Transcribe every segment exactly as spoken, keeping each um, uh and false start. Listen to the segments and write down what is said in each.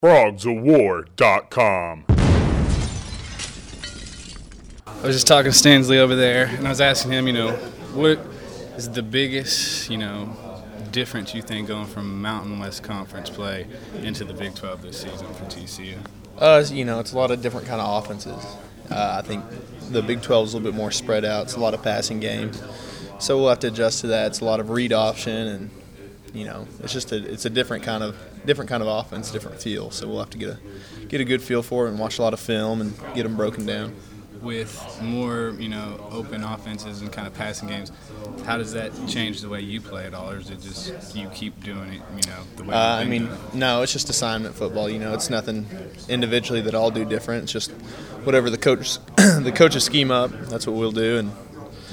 frogs of war dot com. I was just talking to Stanley over there, and I was asking him, you know, what is the biggest, you know, difference you think going from Mountain West Conference play into the Big twelve this season for T C U? Uh, you know, it's a lot of different kind of offenses. Uh, I think the Big twelve is a little bit more spread out. It's a lot of passing games, so we'll have to adjust to that. It's a lot of read option, and you know, it's just a it's a different kind of different kind of offense, different feel. So we'll have to get a get a good feel for it and watch a lot of film and get them broken down. With more, you know, open offenses and kind of passing games, how does that change the way you play at all, or is it just you keep doing it, you know, the way Uh, you've I been mean, doing it? no, it's just assignment football. You know, it's nothing individually that I'll do different. It's just whatever the coach the coaches scheme up, that's what we'll do. And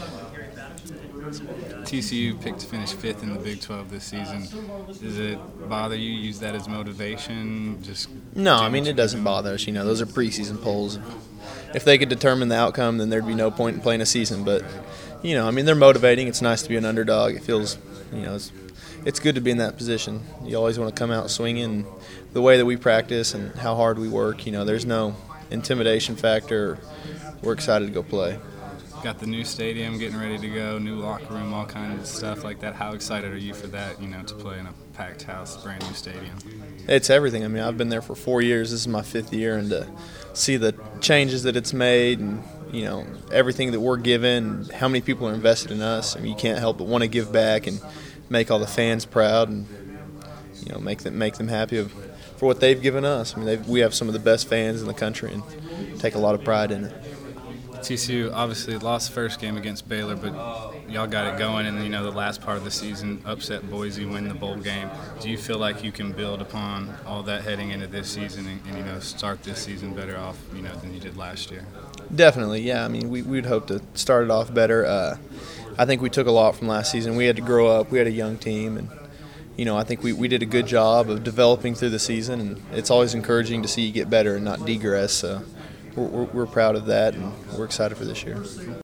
T C U picked to finish fifth in the Big twelve this season. Does it bother you? Use that as motivation? Just no, do I mean, what it you're doesn't doing? bother us. You know, those are preseason polls. If they could determine the outcome, then there'd be no point in playing a season. But, you know, I mean, they're motivating. It's nice to be an underdog. It feels, you know, it's, it's good to be in that position. You always want to come out swinging. The way that we practice and how hard we work, you know, there's no intimidation factor. We're excited to go play. Got the new stadium getting ready to go, new locker room, all kinds of stuff like that. How excited are you for that, you know, to play in a packed house, brand new stadium? It's everything. I mean, I've been there for four years. This is my fifth year, and to see the changes that it's made and, you know, everything that we're given, how many people are invested in us. I mean, you can't help but want to give back and make all the fans proud and, you know, make them make them happy of, for what they've given us. I mean, they've, we have some of the best fans in the country and take a lot of pride in it. T C U obviously lost the first game against Baylor, but y'all got it going, and you know the last part of the season, upset Boise, win the bowl game. Do you feel like you can build upon all that heading into this season, and, and you know start this season better off, you know, than you did last year? Definitely, yeah. I mean, we, we'd hope to start it off better. Uh, I think we took a lot from last season. We had to grow up. We had a young team, and you know, I think we, we did a good job of developing through the season, and it's always encouraging to see you get better and not degress. So we're, we're, we're proud of that, and we're excited for this year.